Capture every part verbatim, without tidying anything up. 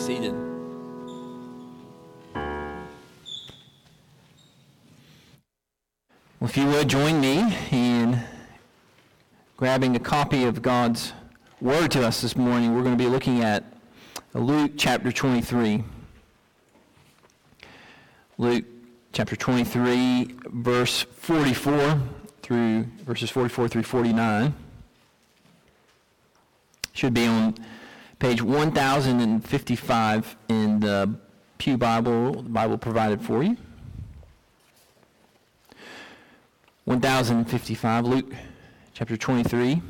Seated. Well, if you would join me in grabbing a copy of God's Word to us this morning, we're going to be looking at Luke chapter twenty-three. Luke chapter twenty-three, verse forty-four through verses forty-four through forty-nine. Should be on page one thousand fifty-five in the Pew Bible, the Bible provided for you. one thousand fifty-five, Luke chapter twenty-three.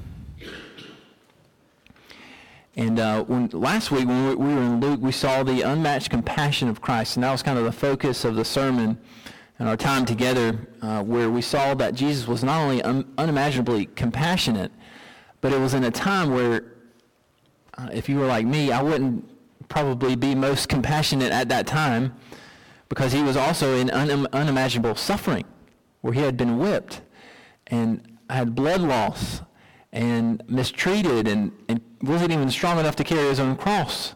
And uh, when, last week when we were in Luke, we saw the unmatched compassion of Christ. And that was kind of the focus of the sermon and our time together, uh, where we saw that Jesus was not only un- unimaginably compassionate, but it was in a time where Uh, if you were like me, I wouldn't probably be most compassionate at that time, because he was also in un- unimaginable suffering, where he had been whipped and had blood loss and mistreated and, and wasn't even strong enough to carry his own cross.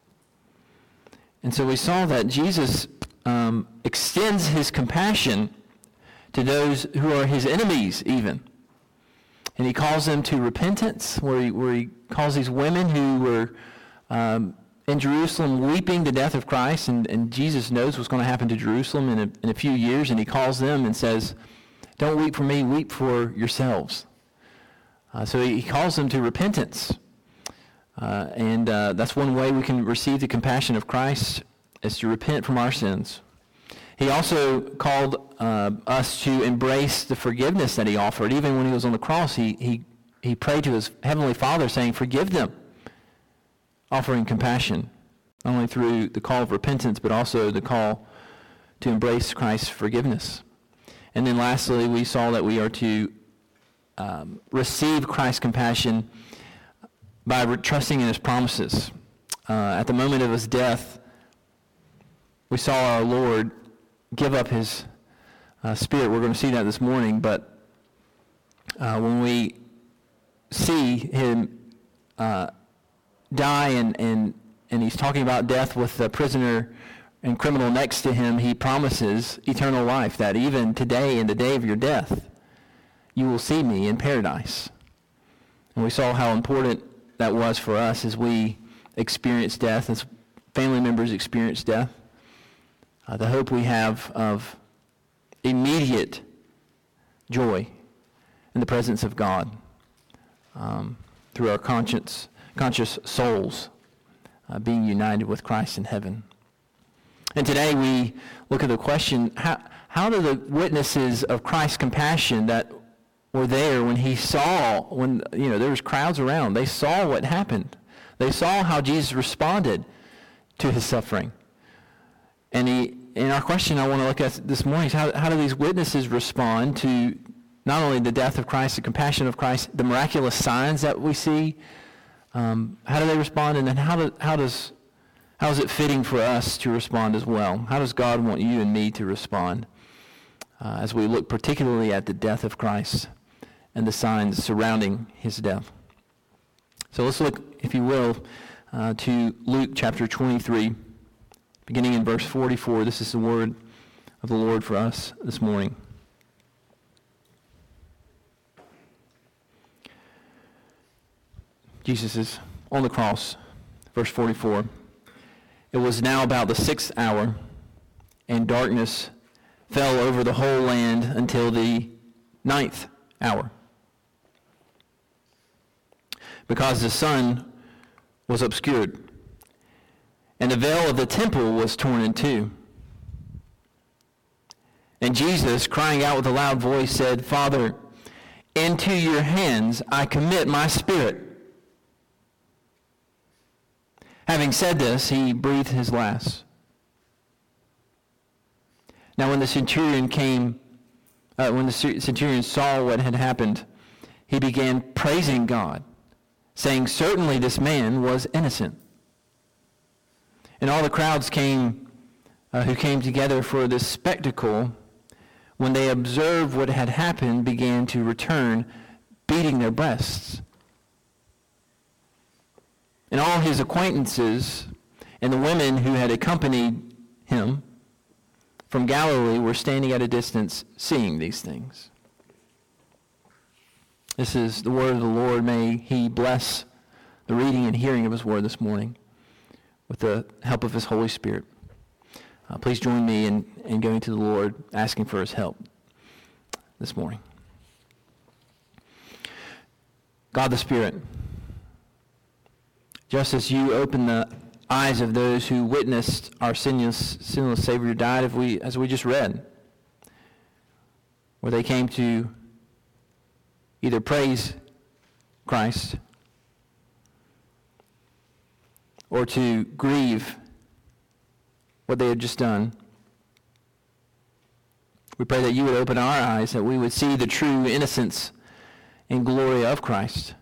And so we saw that Jesus um, extends his compassion to those who are his enemies even. And he calls them to repentance, where he, where he calls these women who were um, in Jerusalem weeping the death of Christ, and, and Jesus knows what's going to happen to Jerusalem in a, in a few years, and he calls them and says, "Don't weep for me, weep for yourselves." Uh, so he, he calls them to repentance. Uh, and uh, that's one way we can receive the compassion of Christ, is to repent from our sins. He also called uh, us to embrace the forgiveness that he offered. Even when he was on the cross, he, he, he prayed to his heavenly Father saying, "Forgive them," offering compassion, not only through the call of repentance, but also the call to embrace Christ's forgiveness. And then lastly, we saw that we are to um, receive Christ's compassion by re- trusting in his promises. Uh, at the moment of his death, we saw our Lord give up his uh, spirit. We're going to see that this morning, but uh, when we see him uh, die and, and, and he's talking about death with the prisoner and criminal next to him, he promises eternal life, that even today, in the day of your death, you will see me in paradise. And we saw how important that was for us as we experience death, as family members experience death. Uh, the hope we have of immediate joy in the presence of God um, through our conscience, conscious souls uh, being united with Christ in heaven. And today we look at the question, how, how do the witnesses of Christ's compassion that were there when he saw, when you know there was crowds around, they saw what happened. They saw how Jesus responded to his suffering. And he, and our question I want to look at this morning is how, how do these witnesses respond to not only the death of Christ, the compassion of Christ, the miraculous signs that we see? Um, how do they respond, and then how do, how does how is it fitting for us to respond as well? How does God want you and me to respond uh, as we look particularly at the death of Christ and the signs surrounding his death? So let's look, if you will, uh, to Luke chapter twenty-three. Beginning in verse forty-four, this is the word of the Lord for us this morning. Jesus is on the cross, verse forty-four. It was now about the sixth hour, and darkness fell over the whole land until the ninth hour, because the sun was obscured, and the veil of the temple was torn in two. And Jesus, crying out with a loud voice, said, "Father, into your hands I commit my spirit." Having said this, he breathed his last. Now when the centurion came, uh, when the centurion saw what had happened, he began praising God, saying, "Certainly this man was innocent." And all the crowds came, uh, who came together for this spectacle, when they observed what had happened, began to return, beating their breasts. And all his acquaintances And the women who had accompanied him from Galilee were standing at a distance seeing these things. This is the word of the Lord. May he bless the reading and hearing of his word this morning with the help of his Holy Spirit. Uh, please join me in, in going to the Lord, asking for his help this morning. God the Spirit, just as you open the eyes of those who witnessed our sinless, sinless Savior died, if we, as we just read, where they came to either praise Christ or to grieve what they had just done. We pray that you would open our eyes, that we would see the true innocence and glory of Christ.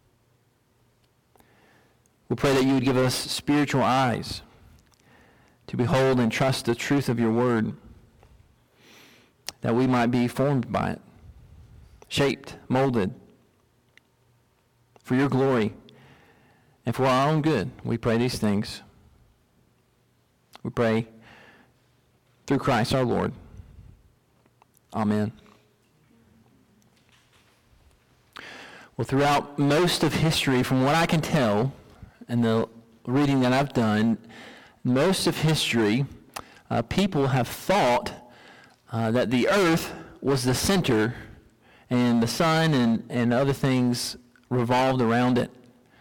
We pray that you would give us spiritual eyes to behold and trust the truth of your word, that we might be formed by it, shaped, molded for your glory and for our own good. We pray these things. We pray through Christ our Lord. Amen. Well, throughout most of history, from what I can tell, and the reading that I've done, most of history, uh, people have thought uh, that the earth was the center and the sun and, and other things revolved around it.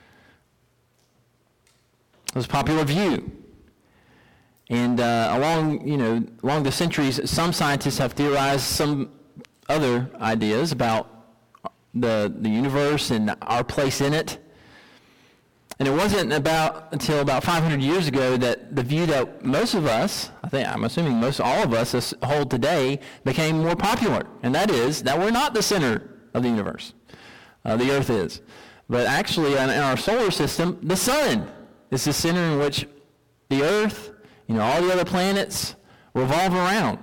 It was a popular view. And uh, along, you know, along the centuries, some scientists have theorized some other ideas about the the universe and our place in it. And it wasn't about until about five hundred years ago that the view that most of us, I think, I'm assuming most all of us hold today, became more popular. And that is that we're not the center of the universe. Uh, the earth is. But actually, in, in our solar system, the sun is the center in which the earth, you know, all the other planets revolve around.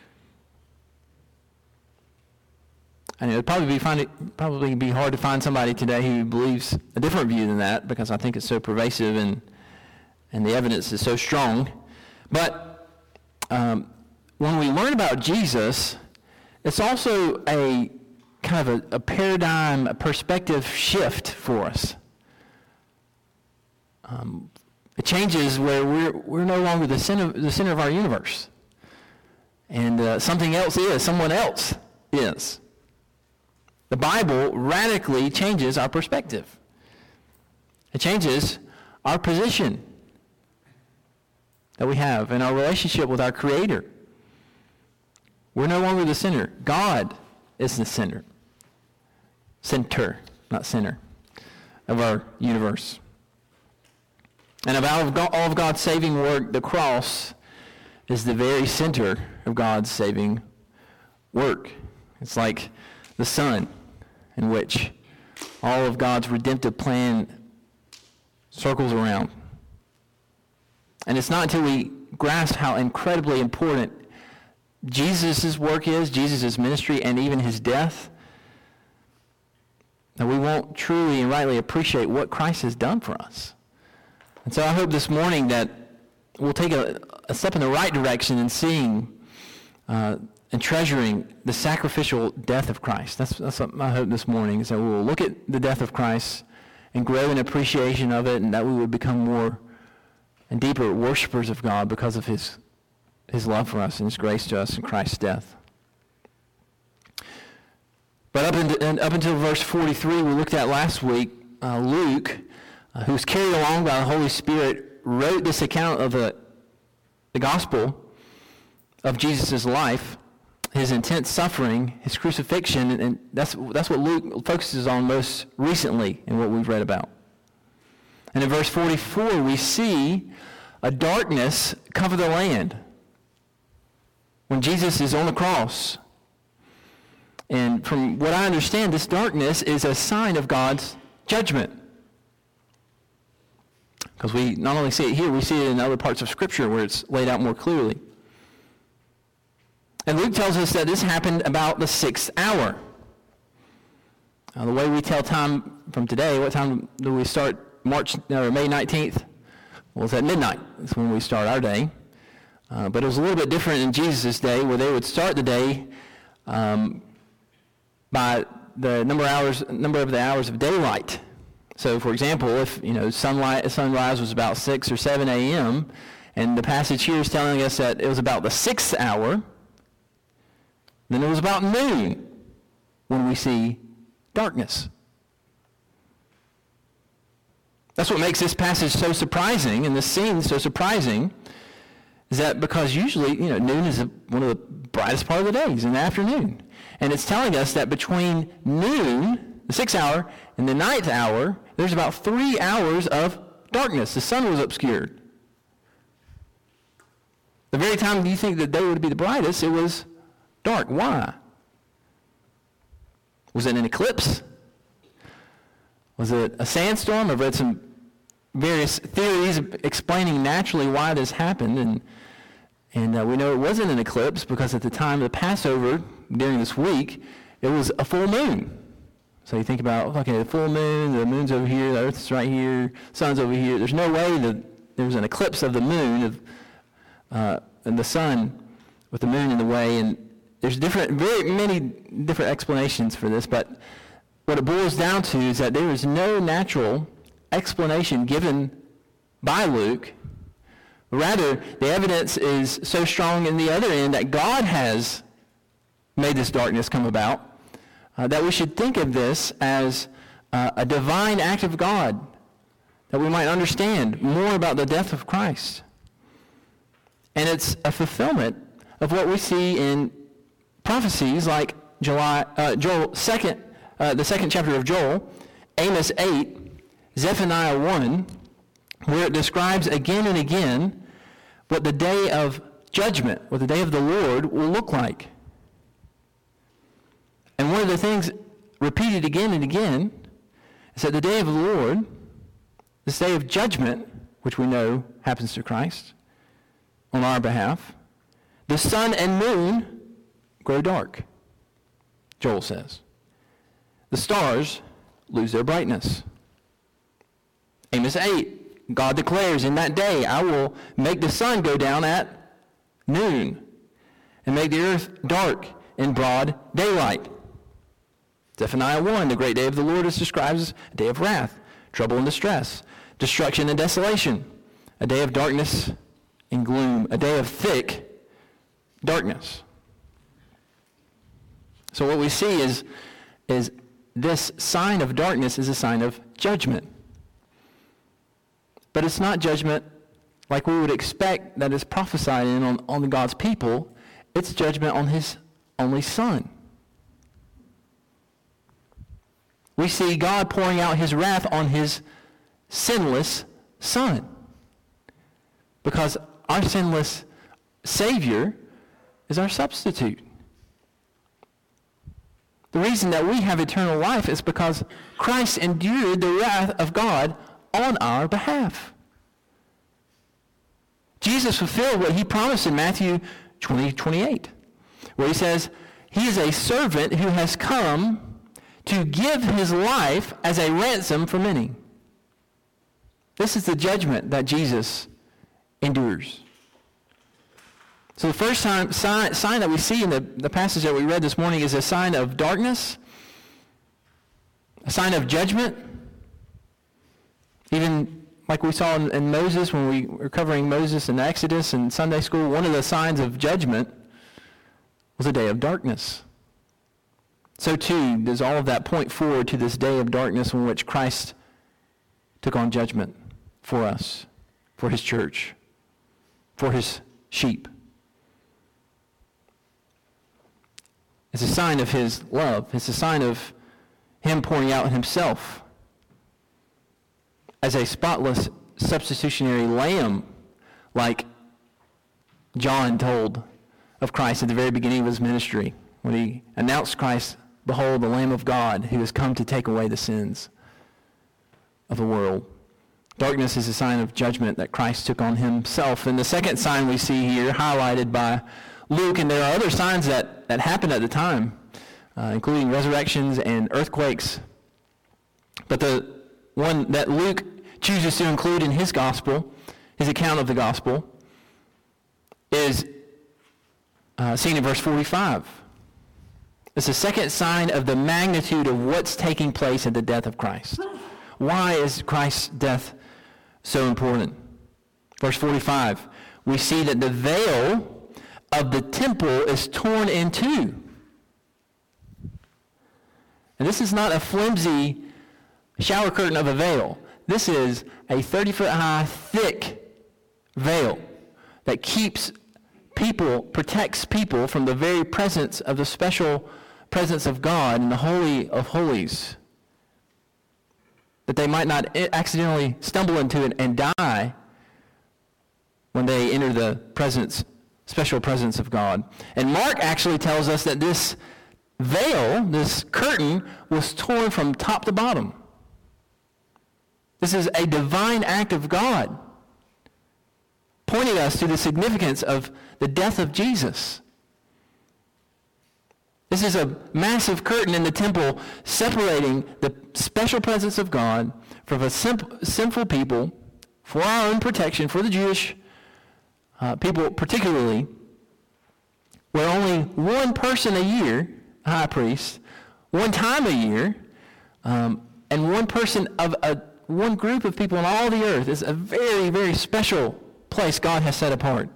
And it would probably be find it probably be hard to find somebody today who believes a different view than that, because I think it's so pervasive and and the evidence is so strong. But um, when we learn about Jesus, it's also a kind of a, a paradigm, a perspective shift for us. Um, it changes where we're we're no longer the center the center of our universe, and uh, something else is, someone else is. The Bible radically changes our perspective. It changes our position that we have in our relationship with our Creator. We're no longer the center. God is the center. Center, not center, of our universe. And of all of God's saving work, the cross is the very center of God's saving work. It's like the sun in which all of God's redemptive plan circles around. And it's not until we grasp how incredibly important Jesus' work is, Jesus' ministry, and even his death, that we won't truly and rightly appreciate what Christ has done for us. And so I hope this morning that we'll take a, a step in the right direction in seeing uh, and treasuring the sacrificial death of Christ. That's, that's what my hope this morning, is that we will look at the death of Christ and grow in appreciation of it, and that we would become more and deeper worshipers of God because of his his love for us and his grace to us in Christ's death. But up, in, up until verse forty-three, we looked at last week, uh, Luke, uh, who's carried along by the Holy Spirit, wrote this account of the, the gospel of Jesus' life, his intense suffering, his crucifixion, and, and that's that's what Luke focuses on most recently in what we've read about. And in verse forty-four, we see a darkness cover the land when Jesus is on the cross. And from what I understand, this darkness is a sign of God's judgment. Because we not only see it here, we see it in other parts of Scripture where it's laid out more clearly. And Luke tells us that this happened about the sixth hour. Now, the way we tell time from today, what time do we start? March or May nineteenth? Well, it's at midnight. That's when we start our day. Uh, but it was a little bit different in Jesus' day, where they would start the day um, by the number of hours, number of the hours of daylight. So, for example, if you know sunlight, sunrise was about six or seven a.m., and the passage here is telling us that it was about the sixth hour, then it was about noon when we see darkness. That's what makes this passage so surprising, and this scene so surprising, is that because usually, you know, noon is a, one of the brightest part of the days, in the afternoon. And it's telling us that between noon, the sixth hour, and the ninth hour, there's about three hours of darkness. The sun was obscured. The very time you think the day would be the brightest, it was dark. Why? Was it an eclipse? Was it a sandstorm? I've read some various theories explaining naturally why this happened, and and uh, we know it wasn't an eclipse because at the time of the Passover, during this week, it was a full moon. So you think about, okay, the full moon, the moon's over here, the earth's right here, sun's over here. There's no way that there was an eclipse of the moon, of, uh, and the sun with the moon in the way, and there's different, very many different explanations for this, but what it boils down to is that there is no natural explanation given by Luke. Rather, the evidence is so strong in the other end that God has made this darkness come about, uh, that we should think of this as uh, a divine act of God, that we might understand more about the death of Christ. And it's a fulfillment of what we see in prophecies like July, uh, Joel second, uh, the second chapter of Joel, Amos eight, Zephaniah one, where it describes again and again what the day of judgment, what the day of the Lord will look like. And one of the things repeated again and again is that the day of the Lord, this day of judgment, which we know happens to Christ on our behalf, the sun and moon grow dark, Joel says. The stars lose their brightness. Amos eight, God declares, in that day I will make the sun go down at noon and make the earth dark in broad daylight. Zephaniah one, the great day of the Lord is described as a day of wrath, trouble and distress, destruction and desolation, a day of darkness and gloom, a day of thick darkness. So what we see is, is this sign of darkness is a sign of judgment. But it's not judgment like we would expect that is prophesied in on, on God's people. It's judgment on his only Son. We see God pouring out his wrath on his sinless Son, because our sinless Savior is our substitute. The reason that we have eternal life is because Christ endured the wrath of God on our behalf. Jesus fulfilled what he promised in Matthew twenty, twenty-eight, where he says, he is a servant who has come to give his life as a ransom for many. This is the judgment that Jesus endures. So the first time, sign, sign that we see in the, the passage that we read this morning is a sign of darkness, a sign of judgment. Even like we saw in, in Moses, when we were covering Moses in Exodus and Sunday school, one of the signs of judgment was a day of darkness. So too does all of that point forward to this day of darkness in which Christ took on judgment for us, for his church, for his sheep. It's a sign of his love. It's a sign of him pouring out himself as a spotless substitutionary lamb, like John told of Christ at the very beginning of his ministry, when he announced Christ, behold, the Lamb of God who has come to take away the sins of the world. Darkness is a sign of judgment that Christ took on himself. And the second sign we see here, highlighted by Luke, and there are other signs that, that happened at the time, uh, including resurrections and earthquakes. But the one that Luke chooses to include in his gospel his account of the gospel is uh, seen in verse forty-five. It's the second sign of the magnitude of what's taking place at the death of Christ. Why is Christ's death so important? Verse forty-five, we see that the veil of the temple is torn in two. And this is not a flimsy shower curtain of a veil. This is a thirty-foot high, thick veil that keeps people, protects people from the very presence of the special presence of God in the Holy of Holies, that they might not accidentally stumble into it and die when they enter the presence, special presence of God. And Mark actually tells us that this veil, this curtain, was torn from top to bottom. This is a divine act of God, pointing us to the significance of the death of Jesus. This is a massive curtain in the temple separating the special presence of God from a simple, sinful people for our own protection, for the Jewish uh, people particularly, where only one person a year, a high priest, one time a year, um, and one person of a one group of people on all the earth is a very, very special place God has set apart.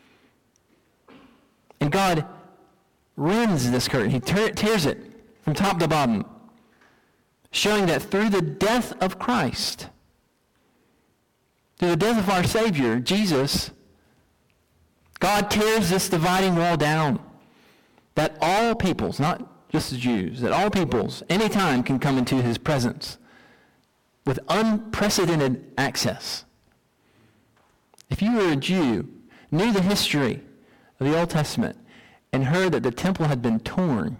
And God rends this curtain. He te- tears it from top to bottom, showing that through the death of Christ, through the death of our Savior, Jesus, God tears this dividing wall down, that all peoples, not just the Jews, that all peoples anytime can come into his presence with unprecedented access. If you were a Jew, knew the history of the Old Testament, and heard that the temple had been torn,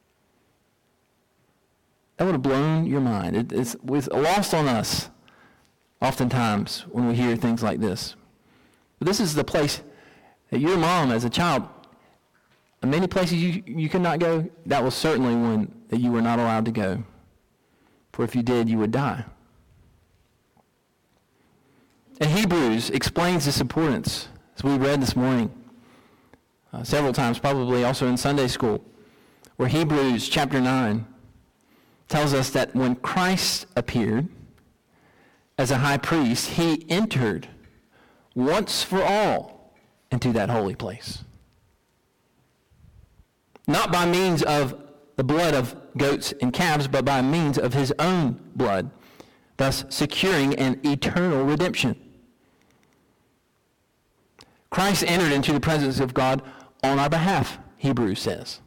that would have blown your mind. It, it's, it's lost on us oftentimes when we hear things like this. But this is the place that your mom, as a child, many places you, you could not go, that was certainly one that you were not allowed to go. For if you did, you would die. And Hebrews explains this importance, as we read this morning, uh, several times, probably also in Sunday school, where Hebrews chapter nine tells us that when Christ appeared as a high priest, he entered once for all into that holy place. Not by means of the blood of goats and calves, but by means of his own blood, thus securing an eternal redemption. Christ entered into the presence of God on our behalf, Hebrews says.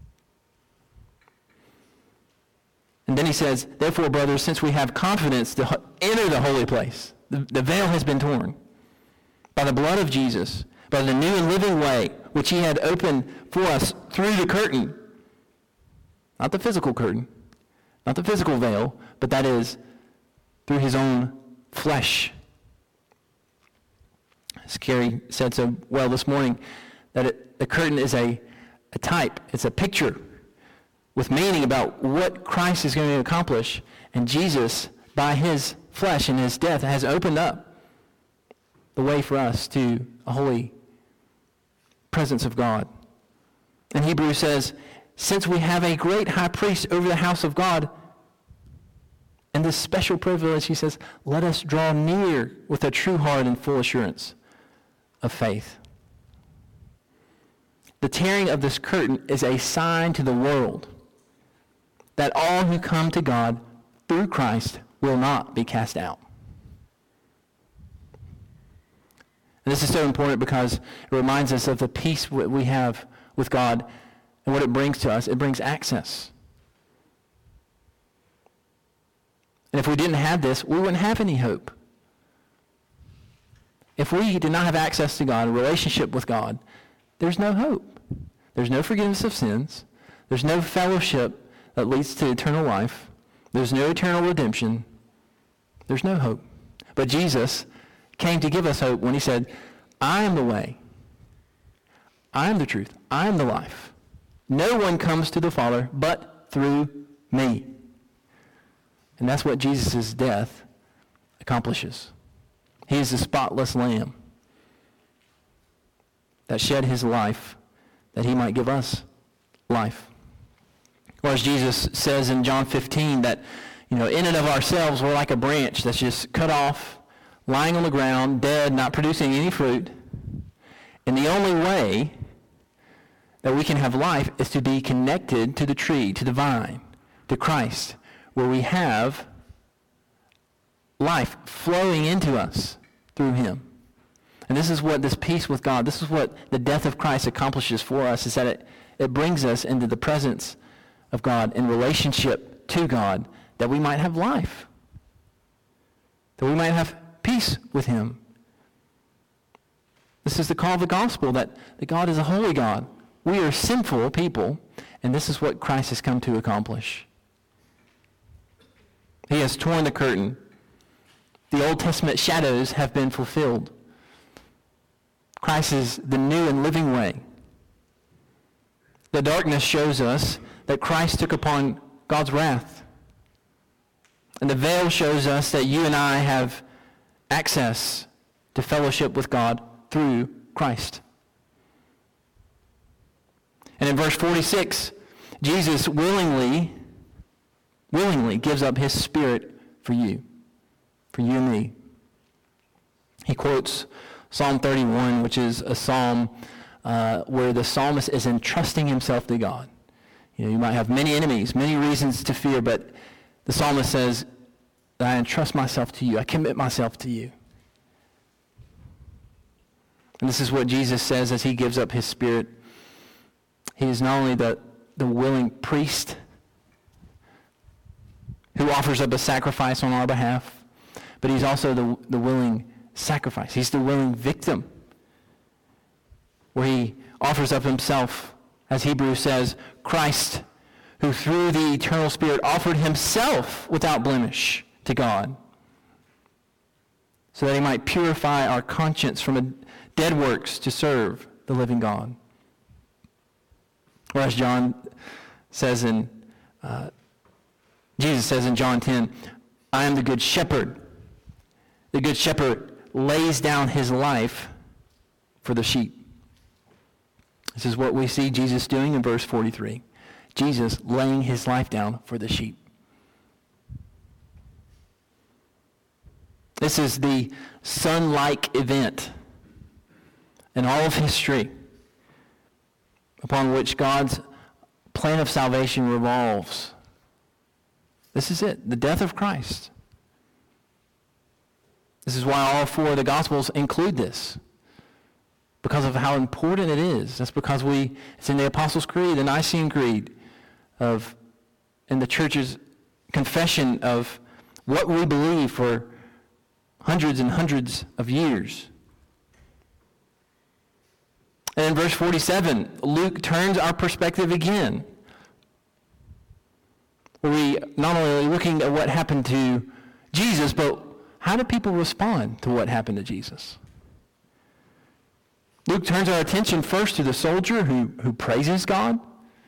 And then he says, therefore, brothers, since we have confidence to enter the holy place, the, the veil has been torn by the blood of Jesus, by the new and living way which he had opened for us through the curtain. Not the physical curtain, not the physical veil, but that is through his own flesh. As Carrie said so well this morning, that it, the curtain is a, a type, it's a picture with meaning about what Christ is going to accomplish. And Jesus, by his flesh and his death, has opened up the way for us to a holy presence of God. And Hebrews says, since we have a great high priest over the house of God, and this special privilege, he says, let us draw near with a true heart and full assurance of faith. The tearing of this curtain is a sign to the world that all who come to God through Christ will not be cast out. And this is so important because it reminds us of the peace we have with God and what it brings to us. It brings access. And if we didn't have this, we wouldn't have any hope. If we did not have access to God, a relationship with God, there's no hope. There's no forgiveness of sins. There's no fellowship that leads to eternal life. There's no eternal redemption. There's no hope. But Jesus came to give us hope when he said, I am the way. I am the truth. I am the life. No one comes to the Father but through me. And that's what Jesus' death accomplishes. He is the spotless Lamb that shed his life that he might give us life. Or as Jesus says in John fifteen, that, you know, in and of ourselves, we're like a branch that's just cut off, lying on the ground, dead, not producing any fruit. And the only way that we can have life is to be connected to the tree, to the vine, to Christ, where we have life flowing into us through him. And this is what this peace with God, this is what the death of Christ accomplishes for us, is that it, it brings us into the presence of God in relationship to God, that we might have life, that we might have peace with him. This is the call of the gospel, that, that God is a holy God. We are sinful people, and this is what Christ has come to accomplish. He has torn the curtain. The Old Testament shadows have been fulfilled. Christ is the new and living way. The darkness shows us that Christ took upon God's wrath. And the veil shows us that you and I have access to fellowship with God through Christ. And in verse forty-six, Jesus willingly, willingly gives up his spirit for you, for you and me. He quotes Psalm thirty-one, which is a psalm uh, where the psalmist is entrusting himself to God. You know, you might have many enemies, many reasons to fear, but the psalmist says, I entrust myself to you. I commit myself to you. And this is what Jesus says as he gives up his spirit. He is not only the, the willing priest who offers up a sacrifice on our behalf, but he's also the, the willing sacrifice. He's the willing victim, where he offers up himself, as Hebrews says, Christ, who through the eternal Spirit offered himself without blemish to God, so that he might purify our conscience from dead works to serve the living God. Or as John says in, uh, Jesus says in John ten, I am the good shepherd. The good shepherd lays down his life for the sheep. This is what we see Jesus doing in verse forty-three. Jesus laying his life down for the sheep. This is the sun-like event in all of history upon which God's plan of salvation revolves. This is it, the death of Christ. This is why all four of the Gospels include this, because of how important it is. That's because we, it's in the Apostles' Creed, the Nicene Creed, of, in the church's confession of what we believe for hundreds and hundreds of years. And in verse forty-seven, Luke turns our perspective again. Where we not only are looking at what happened to Jesus, but how do people respond to what happened to Jesus? Luke turns our attention first to the soldier who, who praises God.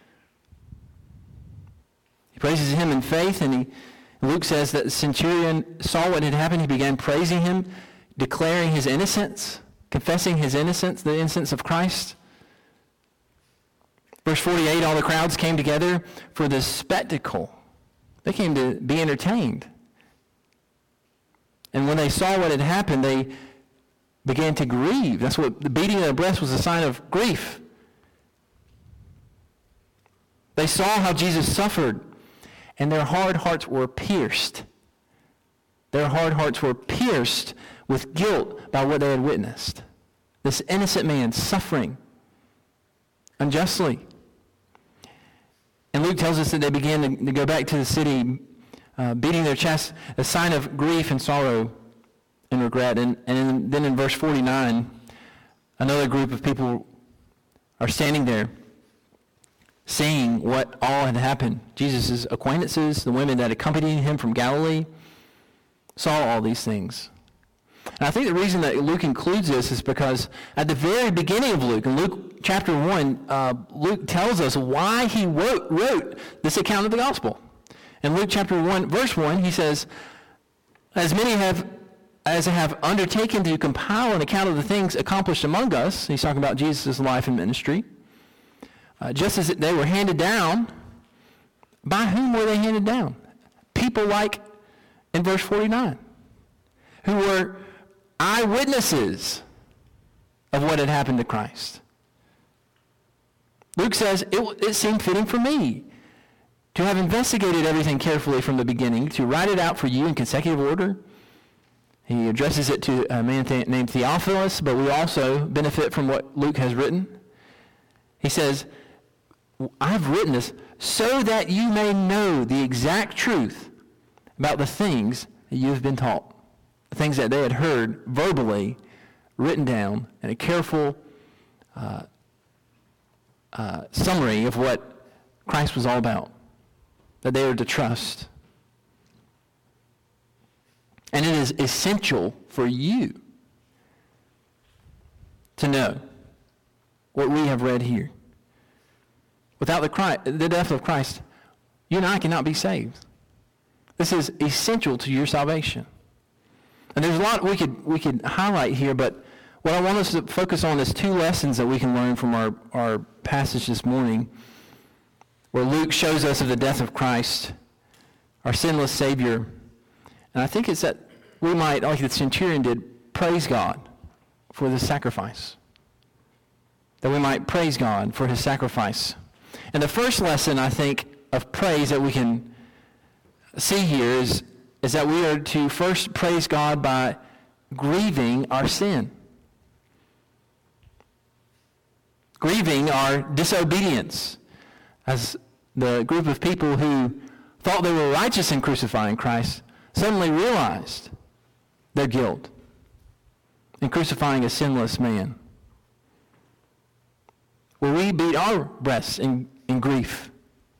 He praises him in faith, and he, Luke says that the centurion saw what had happened. He began praising him, declaring his innocence, confessing his innocence, the innocence of Christ. Verse forty-eight, all the crowds came together for this spectacle. They came to be entertained. And when they saw what had happened, they began to grieve. That's what the beating of their breast was a sign of grief. They saw how Jesus suffered, and their hard hearts were pierced. Their hard hearts were pierced with guilt by what they had witnessed. This innocent man suffering unjustly. And Luke tells us that they began to, to go back to the city, uh, beating their chests, a sign of grief and sorrow and regret. And, and in, then in verse forty-nine, another group of people are standing there seeing what all had happened. Jesus' acquaintances, the women that accompanied him from Galilee, saw all these things. And I think the reason that Luke includes this is because at the very beginning of Luke, in Luke chapter one, uh, Luke tells us why he wrote, wrote this account of the gospel. In Luke chapter one, verse one, he says, as many have as I have undertaken to compile an account of the things accomplished among us, he's talking about Jesus' life and ministry, uh, just as they were handed down, by whom were they handed down? People like, in verse forty-nine, who were eyewitnesses of what had happened to Christ. Luke says, it, it seemed fitting for me to have investigated everything carefully from the beginning, to write it out for you in consecutive order. He addresses it to a man th- named Theophilus, but we also benefit from what Luke has written. He says, I've written this so that you may know the exact truth about the things that you have been taught, the things that they had heard verbally, written down, in a careful uh, uh, summary of what Christ was all about, that they are to trust. And it is essential for you to know what we have read here. Without the, Christ, the death of Christ, you and I cannot be saved. This is essential to your salvation. And there's a lot we could we could highlight here, but what I want us to focus on is two lessons that we can learn from our, our passage this morning, where Luke shows us of the death of Christ, our sinless Savior. And I think it's that we might, like the centurion did, praise God for the sacrifice. That we might praise God for his sacrifice. And the first lesson, I think, of praise that we can see here is, is that we are to first praise God by grieving our sin. Grieving our disobedience. As the group of people who thought they were righteous in crucifying Christ suddenly realized their guilt in crucifying a sinless man. Where we beat our breasts in, in grief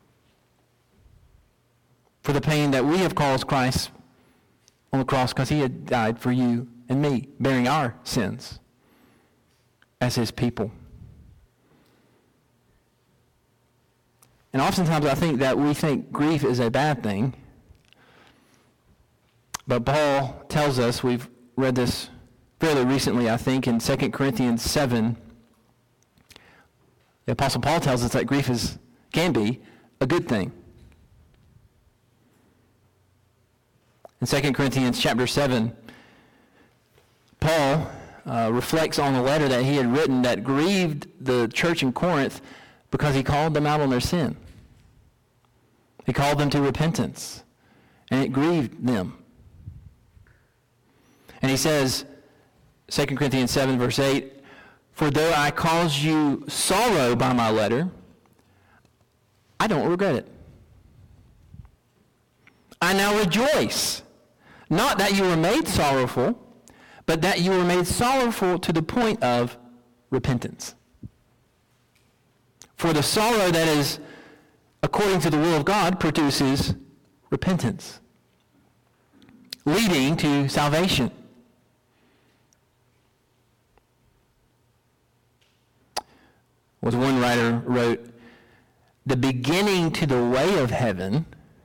for the pain that we have caused Christ on the cross because he had died for you and me, bearing our sins as his people. And oftentimes I think that we think grief is a bad thing. But Paul tells us, we've read this fairly recently, I think, in Second Corinthians seven. The Apostle Paul tells us that grief is, can be a good thing. In Second Corinthians chapter seven, Paul uh, reflects on a letter that he had written that grieved the church in Corinth because he called them out on their sin. He called them to repentance, and it grieved them. And he says, Second Corinthians seven, verse eight, for though I caused you sorrow by my letter, I don't regret it. I now rejoice, not that you were made sorrowful, but that you were made sorrowful to the point of repentance. For the sorrow that is according to the will of God produces repentance, leading to salvation. Was one writer wrote, the beginning to the way of heaven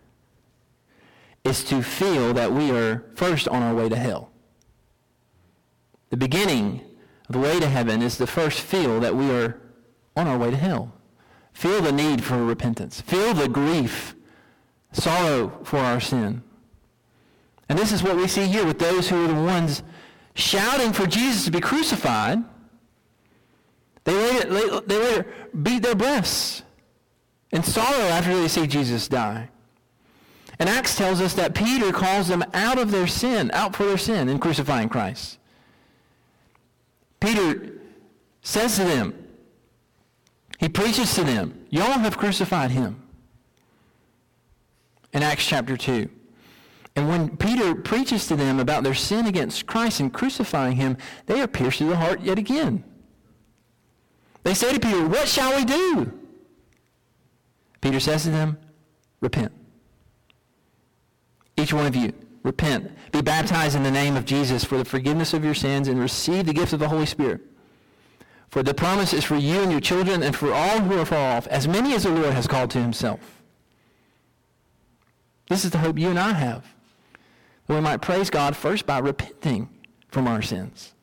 is to feel that we are first on our way to hell. The beginning of the way to heaven is to first feel that we are on our way to hell. Feel the need for repentance. Feel the grief, sorrow for our sin. And this is what we see here with those who are the ones shouting for Jesus to be crucified. They later, they later beat their breasts in sorrow after they see Jesus die. And Acts tells us that Peter calls them out of their sin, out for their sin in crucifying Christ. Peter says to them, he preaches to them, y'all have crucified him. In Acts chapter two. And when Peter preaches to them about their sin against Christ and crucifying him, they are pierced to the heart yet again. They say to Peter, what shall we do? Peter says to them, repent. Each one of you, repent. Be baptized in the name of Jesus for the forgiveness of your sins and receive the gift of the Holy Spirit. For the promise is for you and your children and for all who are far off, as many as the Lord has called to himself. This is the hope you and I have. That we might praise God first by repenting from our sins.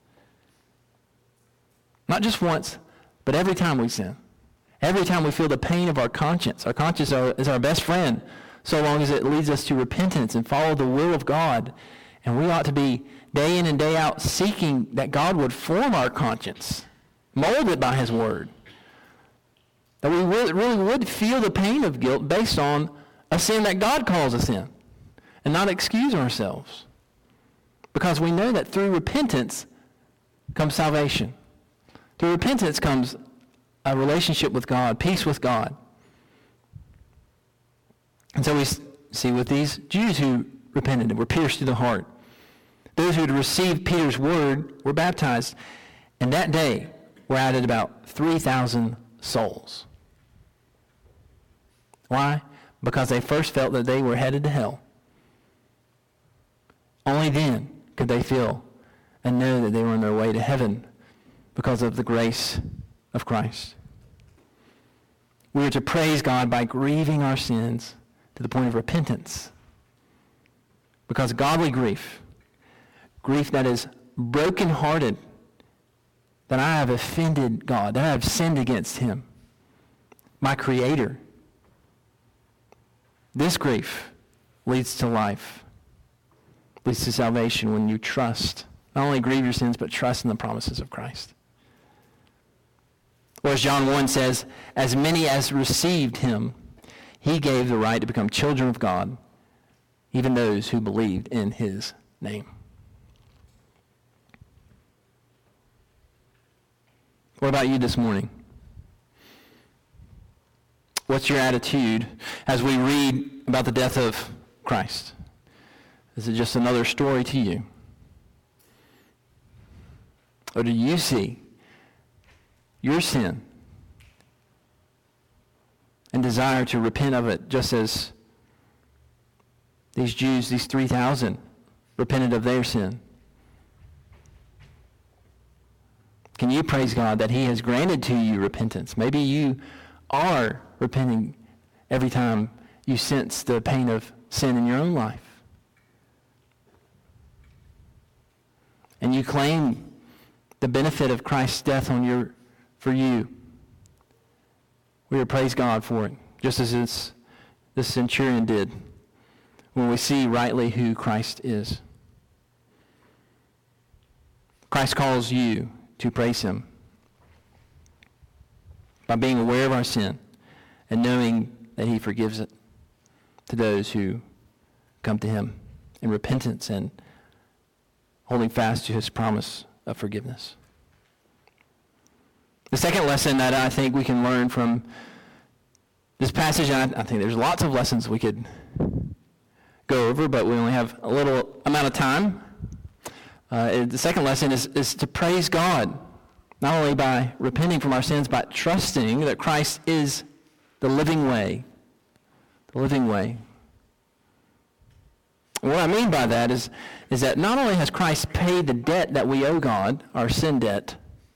Not just once, but every time we sin. Every time we feel the pain of our conscience. Our conscience are, is our best friend, so long as it leads us to repentance and follow the will of God. And we ought to be day in and day out seeking that God would form our conscience, mold it by his word. That we really, really would feel the pain of guilt based on a sin that God calls a sin, and not excuse ourselves. Because we know that through repentance comes salvation. Through repentance comes a relationship with God, peace with God. And so we see with these Jews who repented and were pierced through the heart, those who had received Peter's word were baptized, and that day were added about three thousand souls. Why? Because they first felt that they were headed to hell. Only then could they feel and know that they were on their way to heaven because of the grace of Christ. We are to praise God by grieving our sins to the point of repentance. Because godly grief, grief that is brokenhearted, that I have offended God, that I have sinned against him, my Creator. This grief leads to life, leads to salvation when you trust, not only grieve your sins, but trust in the promises of Christ. Or as John one says, as many as received him, he gave the right to become children of God, even those who believed in his name. What about you this morning? What's your attitude as we read about the death of Christ? Is it just another story to you? Or do you see your sin and desire to repent of it, just as these Jews, these three thousand, repented of their sin? Can you praise God that he has granted to you repentance? Maybe you are repenting every time you sense the pain of sin in your own life. And you claim the benefit of Christ's death on your for you. We are praise God for it, just as this, this centurion did when we see rightly who Christ is. Christ calls you to praise him by being aware of our sin and knowing that he forgives it to those who come to him in repentance and holding fast to his promise of forgiveness. The second lesson that I think we can learn from this passage, and I, I think there's lots of lessons we could go over, but we only have a little amount of time. Uh, the second lesson is, is to praise God, not only by repenting from our sins, but trusting that Christ is the living way. The living way. And what I mean by that is, is that not only has Christ paid the debt that we owe God, our sin debt,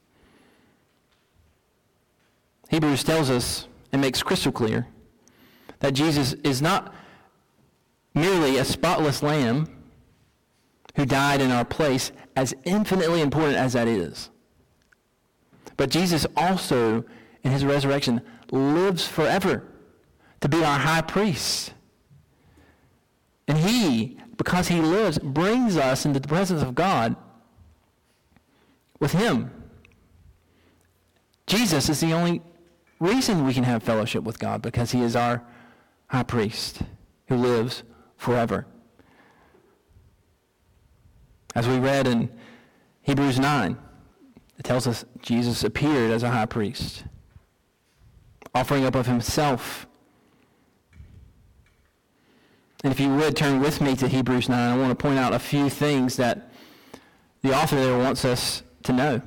Hebrews tells us and makes crystal clear that Jesus is not merely a spotless lamb who died in our place, as infinitely important as that is. But Jesus also, in his resurrection, lives forever to be our high priest. And he, because he lives, brings us into the presence of God with him. Jesus is the only reason we can have fellowship with God, because he is our high priest who lives forever. As we read in Hebrews nine, it tells us Jesus appeared as a high priest, offering up of himself. And if you would turn with me to Hebrews nine, I want to point out a few things that the author there wants us to know.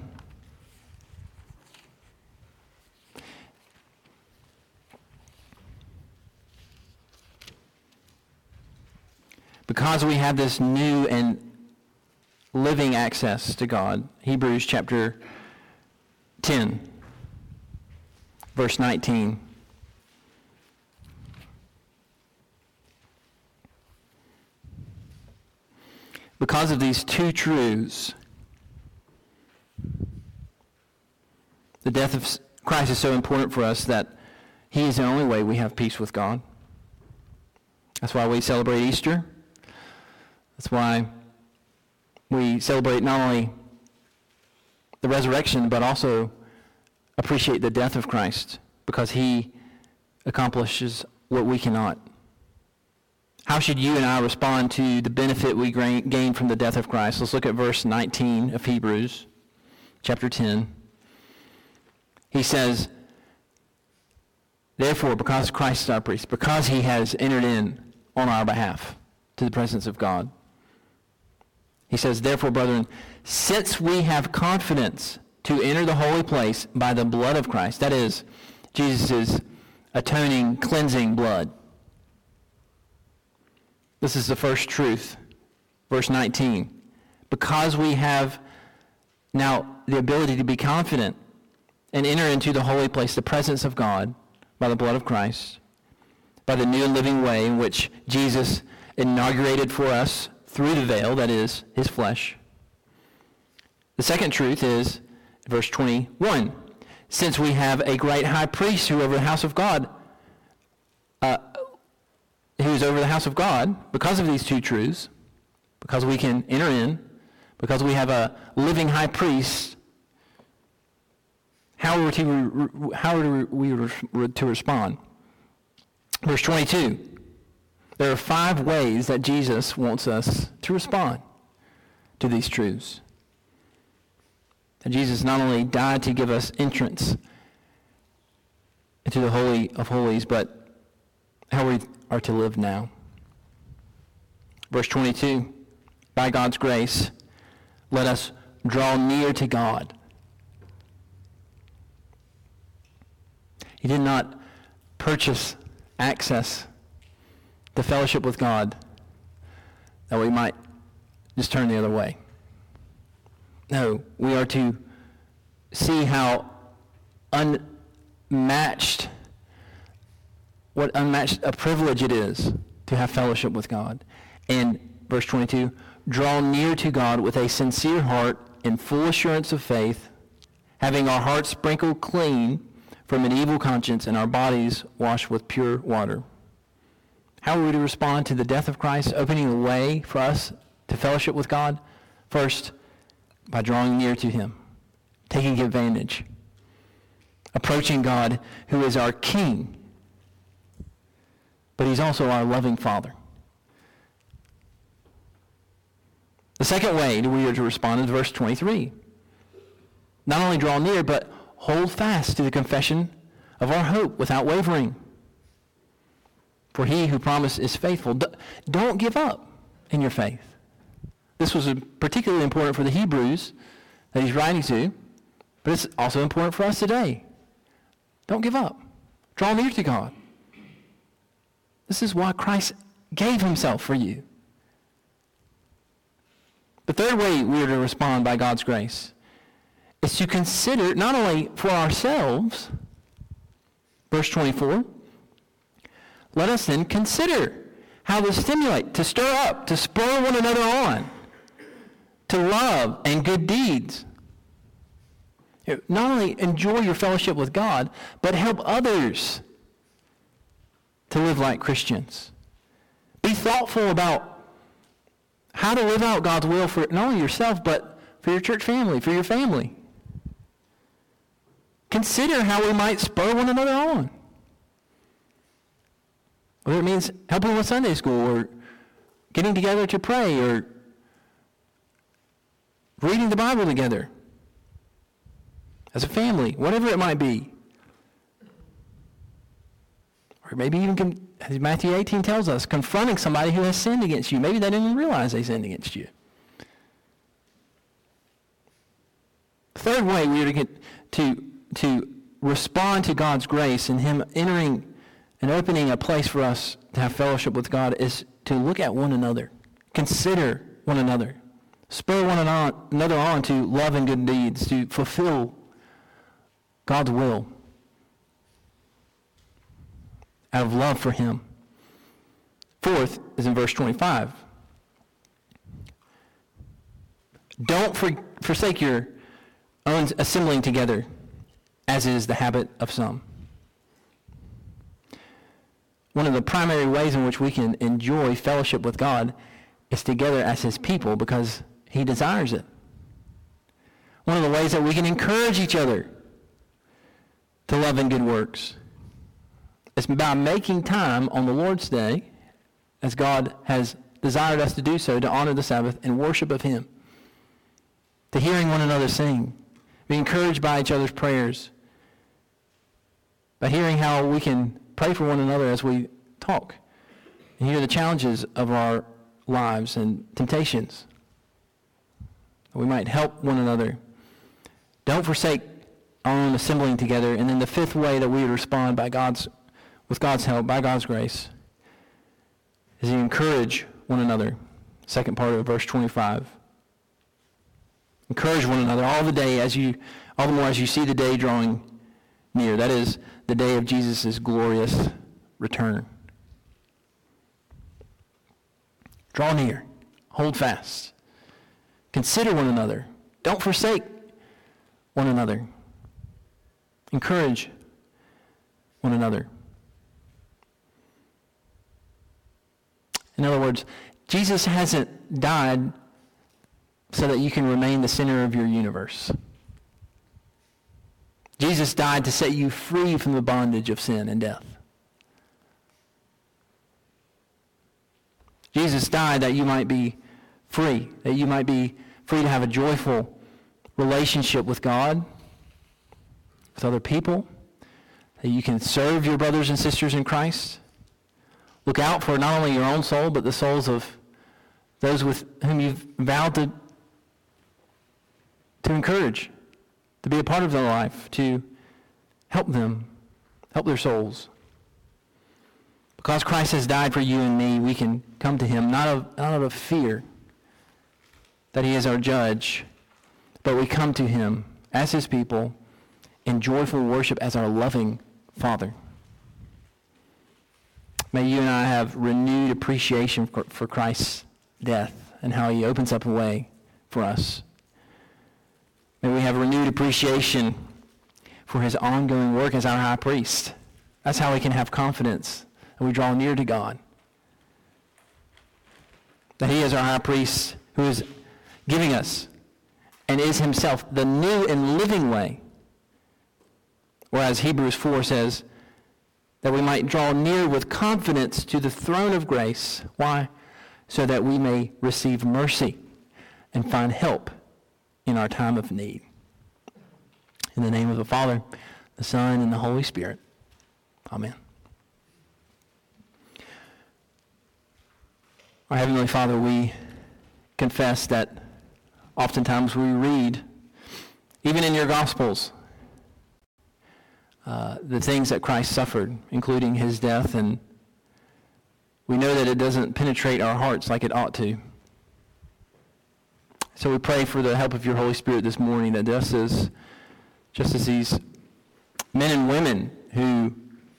Because we have this new and living access to God, Hebrews chapter ten, verse nineteen. Because of these two truths, The death of Christ is so important for us that he is the only way we have peace with God. That's why we celebrate Easter. That's why we celebrate not only the resurrection, but also appreciate the death of Christ, because he accomplishes what we cannot. How should you and I respond to the benefit we gain from the death of Christ? Let's look at verse nineteen of Hebrews, chapter ten. He says, therefore, because Christ is our priest, because he has entered in on our behalf to the presence of God, he says, therefore, brethren, since we have confidence to enter the holy place by the blood of Christ, that is, Jesus' atoning, cleansing blood. This is the first truth. Verse nineteen. Because we have now the ability to be confident and enter into the holy place, the presence of God, by the blood of Christ, by the new and living way in which Jesus inaugurated for us through the veil, that is, his flesh. The second truth is, verse twenty-one, since we have a great high priest who over the house of God, uh, who is over the house of God, because of these two truths, because we can enter in, because we have a living high priest, how are, to, how are we to respond? Verse twenty-two, there are five ways that Jesus wants us to respond to these truths. That Jesus not only died to give us entrance into the Holy of Holies, but how we are to live now. Verse twenty-two, by God's grace, let us draw near to God. He did not purchase access to fellowship with God that we might just turn the other way. No, we are to see how unmatched, what unmatched a privilege it is to have fellowship with God. And verse twenty-two, draw near to God with a sincere heart in full assurance of faith, having our hearts sprinkled clean from an evil conscience and our bodies washed with pure water. How are we to respond to the death of Christ, opening the way for us to fellowship with God? First, by drawing near to him, taking advantage, approaching God, who is our King, but he's also our loving Father. The second way we are to respond is verse twenty-three. Not only draw near, but hold fast to the confession of our hope without wavering. For he who promised is faithful. Don't give up in your faith. This was particularly important for the Hebrews that he's writing to, but it's also important for us today. Don't give up. Draw near to God. This is why Christ gave himself for you. The third way we are to respond by God's grace is to consider, not only for ourselves, verse twenty-four, let us then consider how to stimulate, to stir up, to spur one another on to love and good deeds. Not only enjoy your fellowship with God, but help others to live like Christians. Be thoughtful about how to live out God's will for not only yourself, but for your church family, for your family. Consider how we might spur one another on. Whether it means helping with Sunday school, or getting together to pray, or reading the Bible together as a family, whatever it might be. Or maybe even, as Matthew eighteen tells us, confronting somebody who has sinned against you. Maybe they didn't even realize they sinned against you. The third way we are to get to, to respond to God's grace and him entering and opening a place for us to have fellowship with God is to look at one another. Consider one another. Spur one another on to love and good deeds, to fulfill God's will out of love for him. Fourth is in verse twenty-five. Don't for, forsake your own assembling together, as is the habit of some. One of the primary ways in which we can enjoy fellowship with God is together as his people because he desires it. One of the ways that we can encourage each other to love and good works is by making time on the Lord's Day, as God has desired us to do so, to honor the Sabbath and worship of him, to hearing one another sing, be encouraged by each other's prayers, by hearing how we can pray for one another as we talk and hear the challenges of our lives and temptations. We might help one another. Don't forsake our own assembling together. And then the fifth way that we would respond by God's, with God's help, by God's grace, is to encourage one another. Second part of verse twenty-five. Encourage one another all the day as you, all the more as you see the day drawing near. That is the day of Jesus' glorious return. Draw near. Hold fast. Consider one another. Don't forsake one another. Encourage one another. In other words, Jesus hasn't died so that you can remain the center of your universe. Jesus died to set you free from the bondage of sin and death. Jesus died that you might be free, that you might be free to have a joyful relationship with God, with other people, that you can serve your brothers and sisters in Christ. Look out for not only your own soul, but the souls of those with whom you've vowed to, to encourage, to be a part of their life, to help them, help their souls. Because Christ has died for you and me, we can come to him not out of, not out of fear that he is our judge, but we come to him as his people in joyful worship as our loving Father. May you and I have renewed appreciation for, for Christ's death and how he opens up a way for us. May we have renewed appreciation for his ongoing work as our high priest. That's how we can have confidence that we draw near to God. That he is our high priest who is giving us and is himself the new and living way. Whereas Hebrews four says that we might draw near with confidence to the throne of grace. Why? So that we may receive mercy and find help in our time of need. In the name of the Father, the Son, and the Holy Spirit. Amen. Our Heavenly Father, we confess that oftentimes we read, even in your Gospels, uh, the things that Christ suffered, including his death, and we know that it doesn't penetrate our hearts like it ought to. So we pray for the help of your Holy Spirit this morning, that just as, just as these men and women who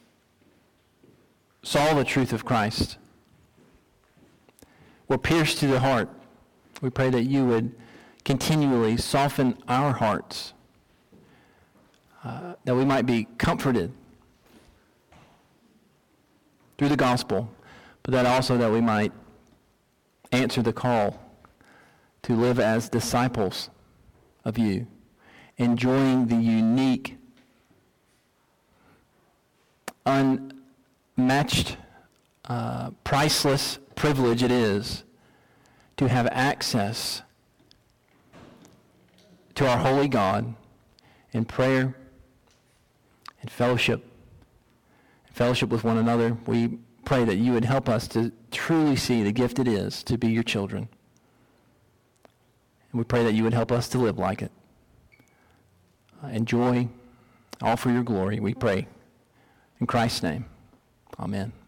saw the truth of Christ were pierced to the heart, we pray that you would continually soften our hearts, uh, that we might be comforted through the gospel, but that also that we might answer the call to live as disciples of you, enjoying the unique, unmatched, uh, priceless privilege it is to have access to our holy God in prayer and fellowship, and fellowship with one another. We pray that you would help us to truly see the gift it is to be your children. And we pray that you would help us to live like it. Uh, enjoy, all for your glory, we pray. In Christ's name, amen.